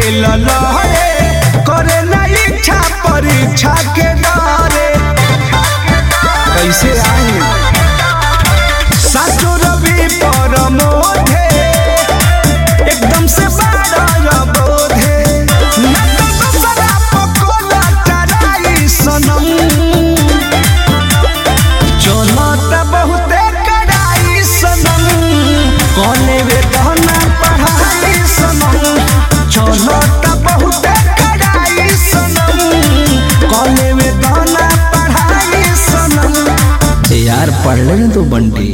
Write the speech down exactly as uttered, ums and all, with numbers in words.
ललहरे करे ना इच्छा परीक्षा के डरे कैसे आई सासु रवि परमोधे एकदम से बाड़ा बोधे ना तो दूसरा पकोला टराई सनम चलता बहुते कड़ाई सनम कौने वे कहना पढ़ाई सनम चलता बहुते कड़ाई सनम कौने वे कहना पढ़ाई सनम यार पढ़ ले तो बंटी।